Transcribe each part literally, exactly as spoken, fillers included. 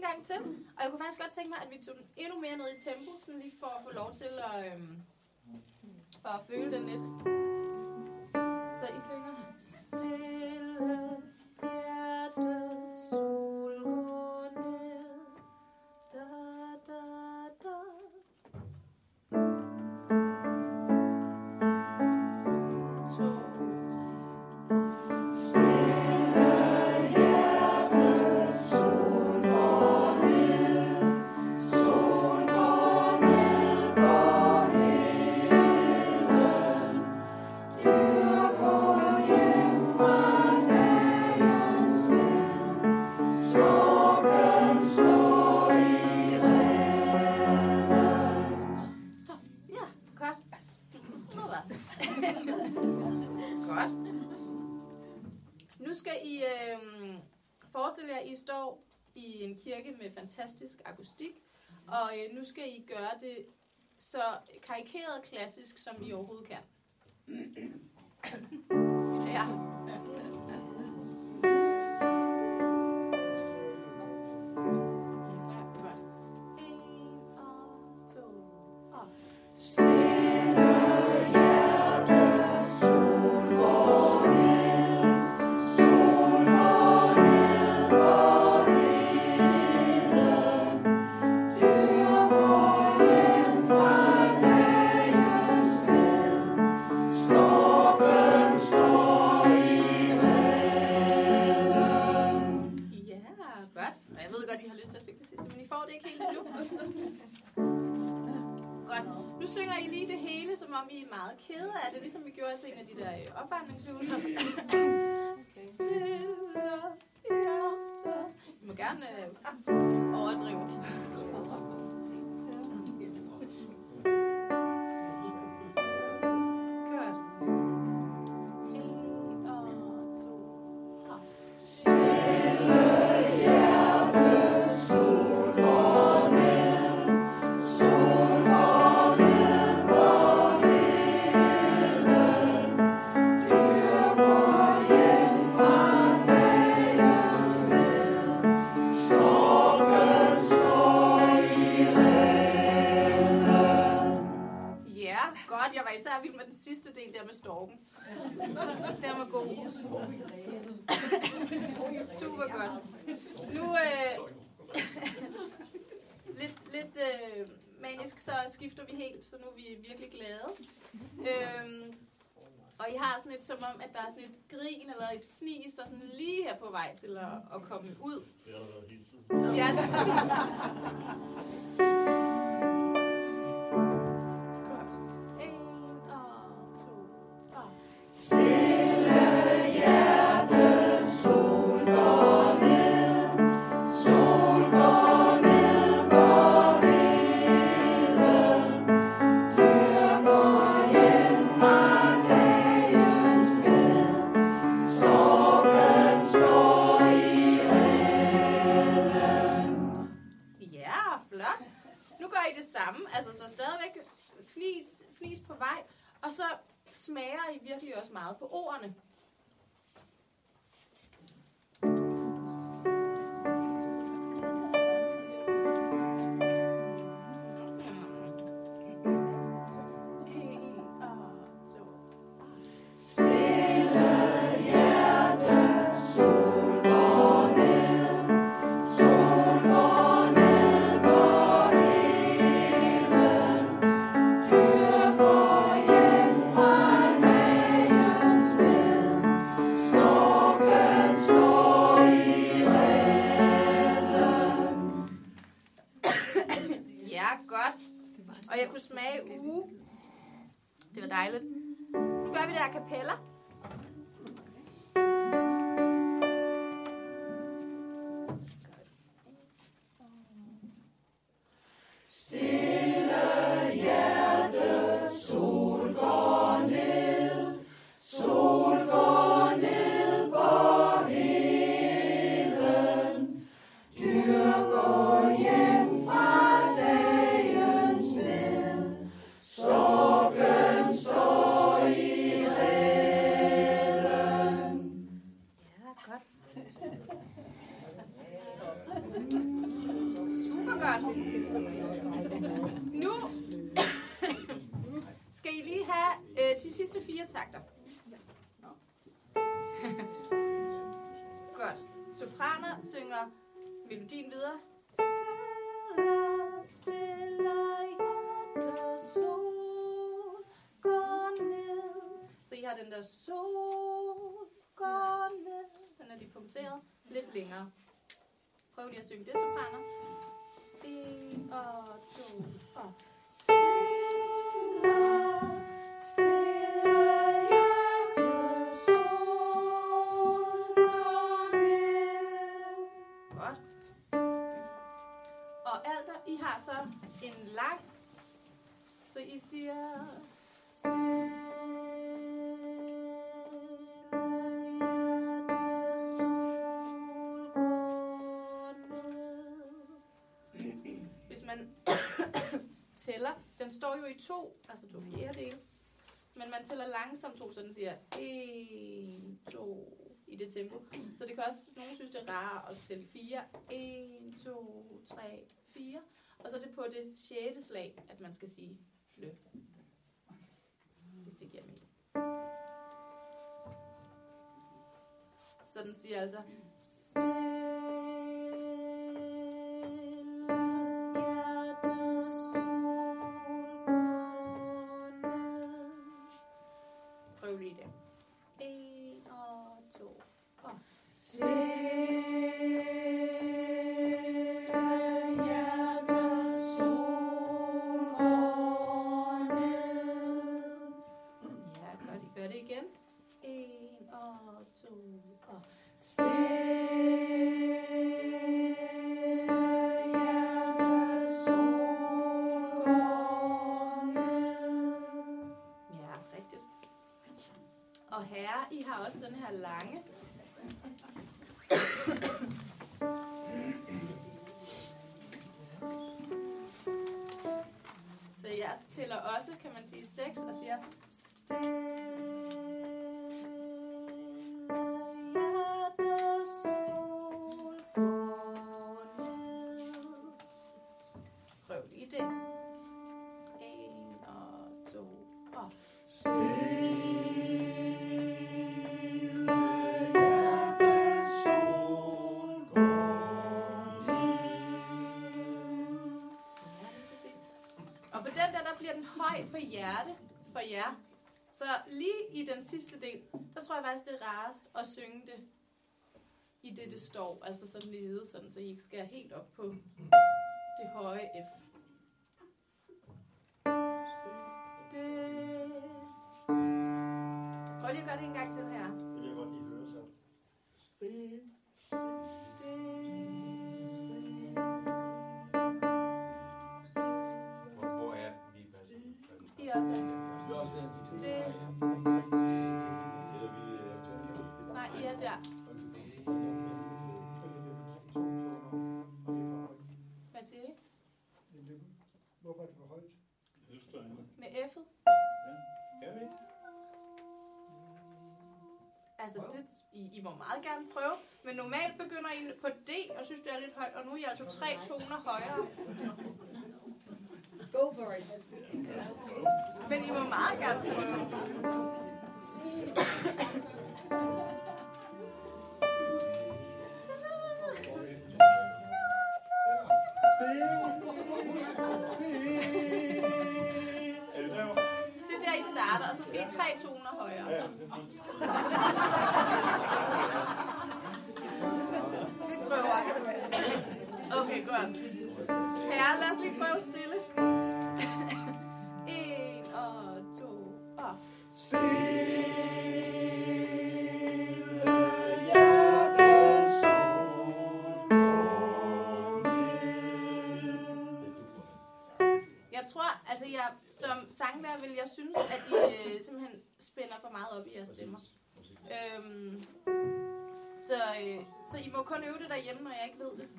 gang til. Og jeg kunne faktisk godt tænke mig, at vi tog den endnu mere ned i tempo, sådan lige for at få lov til at, øhm, for at føle den lidt. Så I synger. Stille hjerte, sol går ned, da da da. I står i en kirke med fantastisk akustik, og øh, nu skal I gøre det så karikeret klassisk, som I overhovedet kan. Ja. Kede af det, ligesom vi gjorde til en af de der opvarmningsøvelser. Stille hjerte. I må gerne øh, overdrive. Der med storken. Den var god. Super godt. Nu øh, lidt, lidt øh, manisk, så skifter vi helt, så nu er vi virkelig glade. Øhm, og I har sådan et, som om, at der er sådan et grin eller et fnis, der er sådan lige her på vej til at, at komme ud. Det har der været hele tiden. Ja, det smager I virkelig også meget på ordene. Og jeg kunne smage uge. Det var dejligt. Nu gør vi det a cappella. Stille hjerte, sol går ned, sol går ned på heden. Dyr går hjem fra dagens ved, storken står i reden. Godt. Nu skal I lige have øh, de sidste fire takter. Godt. Sopraner synger melodien videre. Stille, stille hjerte, sol går ned. Så I har den der sol går ned. Den er lige punkteret. Lidt længere. Prøv lige at synge det, sopraner. En og to og stille, stille hjerte, sol går ned. Godt. Og alter, I har så en lang, så I siger stille. Tæller. Den står jo i to, altså to fjerdedele. Men man tæller langsomt to, så den siger en, to i det tempo. Så det kan også, nogen synes det er rarere at tælle fire. en, to, tre, fire. Og så er det på det sjette slag, at man skal sige lø. Hvis det giver mening. Så den siger altså stille. I har også den her lange. Så jeg tæller også, kan man sige, seks og siger stille hjerte, sol går ned. Prøv lige det. En og to og stille. Den høj på hjerte for jer. Så lige i den sidste del, der tror jeg faktisk, det er rarest at synge det i det, det står. Altså sådan nede, sådan, så I ikke skal helt op på det høje F. Stille. Prøv lige at gøre det en gang til her. Det vil jeg godt lige høre så. Stille. Stille. I også er. Det. Nej, I er der. Hvad siger I? Hvorfor er det for højt? Med F'et? Ja, kan vi? Altså, det, I, I må meget gerne prøve, men normalt begynder I på D, og synes, det er lidt højt, og nu er I altså tre toner højere. Go for it. Men I må meget gerne prøve. Det er der, I starter, og så skal I tre toner højere. Vi prøver. Okay, godt. Herre, lad os lige prøve stille. En og to og stille hjerte, sol går ned. Jeg tror, altså jeg, som sanglærer vil jeg synes, at I øh, simpelthen spænder for meget op i jeres stemmer. Øhm, så, øh, så I må kun øve det derhjemme, når jeg ikke ved det.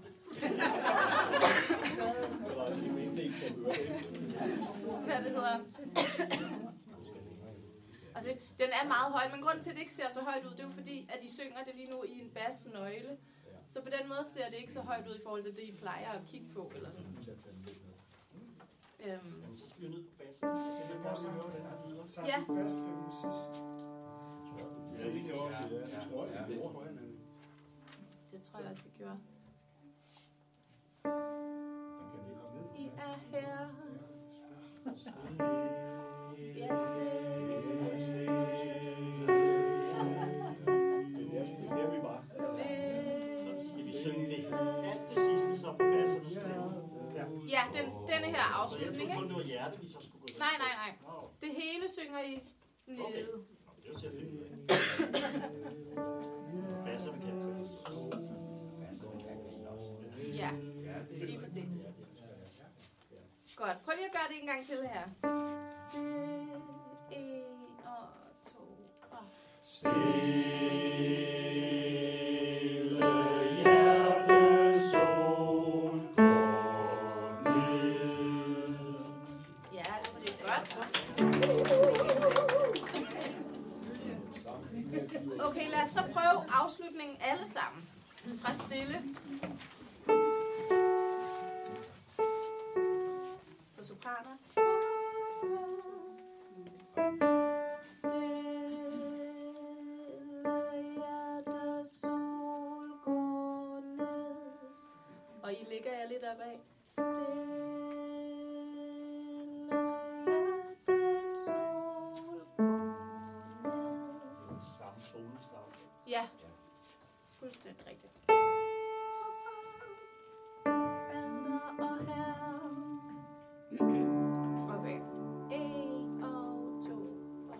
Hvad det hedder. Altså, den er meget høj, men grunden til, at det ikke ser så højt ud, det er jo fordi, at I synger det lige nu i en bassnøgle. Så på den måde ser det ikke så højt ud i forhold til det, I plejer at kigge på, eller sådan. Øhm. Jamen, så skal vi jo ned på basen. Det er godt, at høre, den her lyder. Sang Ja. vi bas, skal vi sidst. Ja, det gjorde vi. Ja, det tror jeg. Det tror jeg, nemlig. Det tror jeg også, I gjorde. Den kan vi komme ned. I er her. Ja, stille. Det er der, vi var. Stille. Så skal vi synge det. Alt det sidste, så på basen og stemme. Ja, den, denne her Så jeg afslutning, tror kun, ikke? det var hjerte, vi så skulle gå ned. Nej, nej, nej. Nå, Det hele synger I nede. okay. Nå, det er jo til at finde ud af. Basserne kan jeg så. Ja, lige præcis. Godt. Prøv lige at gøre det en gang til her. Stille, en og to og... Ja, det var det godt. Okay, lad os så prøve afslutningen alle sammen. Fra stille. Så sopraner. Stille hjerte, sol går ned. Og I ligger jeg lidt opad. Stille hjerte, sol går ned. Samme solestart. Ja, fuldstændig rigtigt. Så alter og her. Okay. En og to. Og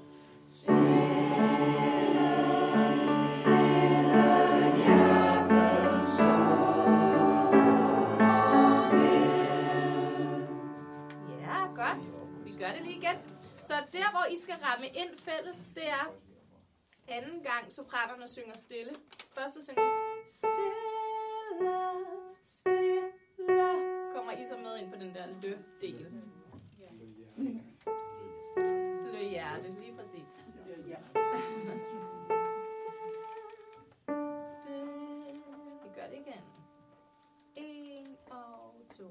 ja, godt. Vi gør det lige igen. Så der, hvor I skal ramme ind fælles, det er anden gang sopranerne synger stille. Først så synger I stille, stille. Kommer I så med ind på den der lø-del. Lø-hjerte, lige præcis. Stille, stille. Vi gør det igen. En og to.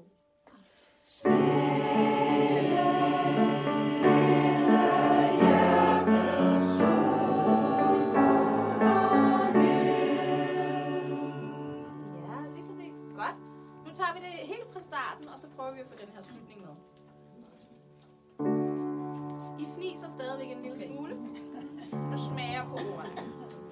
Tager vi det helt fra starten, og så prøver vi at få den her slutning med. I fniser stadigvæk en lille smule, og smager på ordene.